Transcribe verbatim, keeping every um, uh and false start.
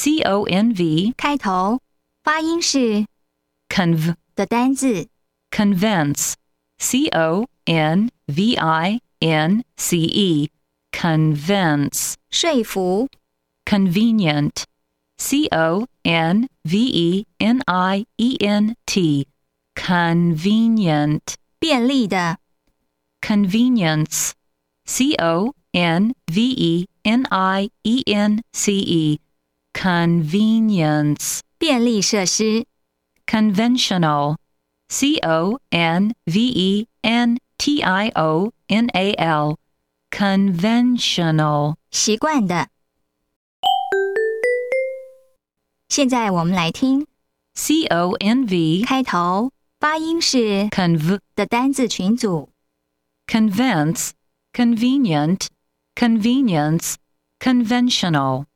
C O N V 开头，发音是 conv 的单字 convince C O N V I N C E convince 说服 convenient C O N V E N I E N T convenient 便利的 convenience C O N V E N I E N C E convenience 便利设施 conventional C O N V E N T I O N A L conventional 习惯的。现在我们来听 C O N V 开头，发音是 conv 的单字群组 convince convenient convenience conventional